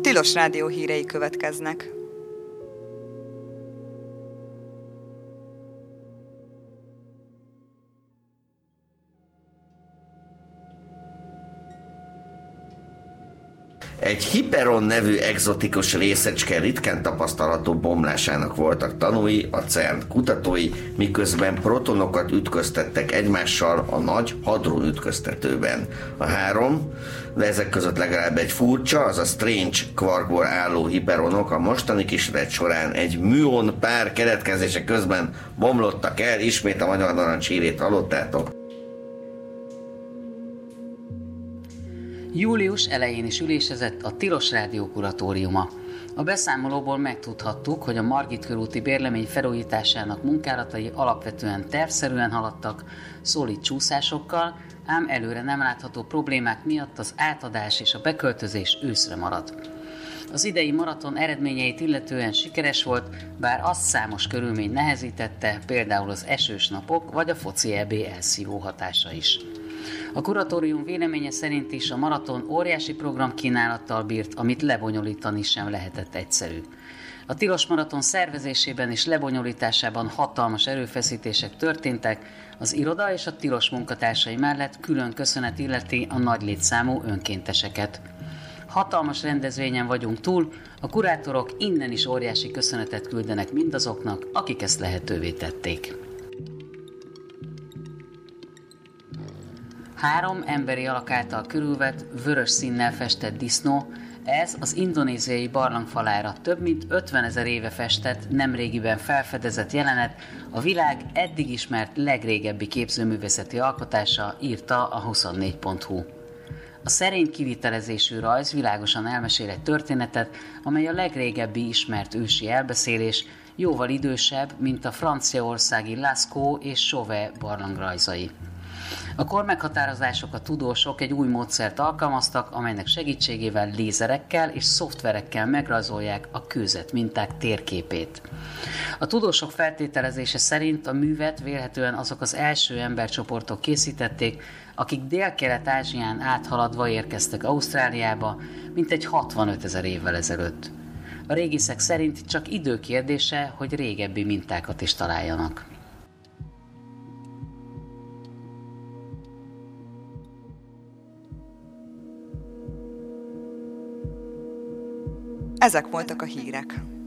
Tilos Rádió hírei következnek. Egy Hiperon nevű egzotikus részecske ritkán tapasztalható bomlásának voltak tanúi a CERN kutatói, miközben protonokat ütköztettek egymással a nagy hadron ütköztetőben. A három, de ezek között legalább egy furcsa, az a strange kvarkból álló hiperonok a mostani kísérlet során egy műon pár keletkezése közben bomlottak el. Ismét a Magyar Narancs hírét hallottátok. Július elején is ülésezett a Tilos Rádió kuratóriuma. A beszámolóból megtudhattuk, hogy a Margit körúti bérlemény felújításának munkálatai alapvetően tervszerűen haladtak, szolid csúszásokkal, ám előre nem látható problémák miatt az átadás és a beköltözés őszre marad. Az idei maraton eredményeit illetően sikeres volt, bár azt számos körülmény nehezítette, például az esős napok vagy a foci EB elszívó hatása is. A kuratórium véleménye szerint is a maraton óriási programkínálattal bírt, amit lebonyolítani sem lehetett egyszerű. A tilos maraton szervezésében és lebonyolításában hatalmas erőfeszítések történtek, az iroda és a tilos munkatársai mellett külön köszönet illeti a nagy létszámú önkénteseket. Hatalmas rendezvényen vagyunk túl, a kurátorok innen is óriási köszönetet küldenek mindazoknak, akik ezt lehetővé tették. 3 emberi alak által körülvett, vörös színnel festett disznó, ez az indonéziai barlangfalára több mint 50 000 éve festett, nemrégiben felfedezett jelenet, a világ eddig ismert legrégebbi képzőművészeti alkotása, írta a 24.hu. A szerény kivitelezésű rajz világosan elmesél egy történetet, amely a legrégebbi ismert ősi elbeszélés, jóval idősebb, mint a franciaországi Lascaux és Chauvet barlangrajzai. A kormeghatározások a tudósok egy új módszert alkalmaztak, amelynek segítségével lézerekkel és szoftverekkel megrajzolják a kőzet minták térképét. A tudósok feltételezése szerint a művet vélhetően azok az első embercsoportok készítették, akik Dél-Kelet-Ázsián áthaladva érkeztek Ausztráliába, mintegy 65 000 évvel ezelőtt. A régészek szerint csak idő kérdése, hogy régebbi mintákat is találjanak. Ezek voltak a hírek.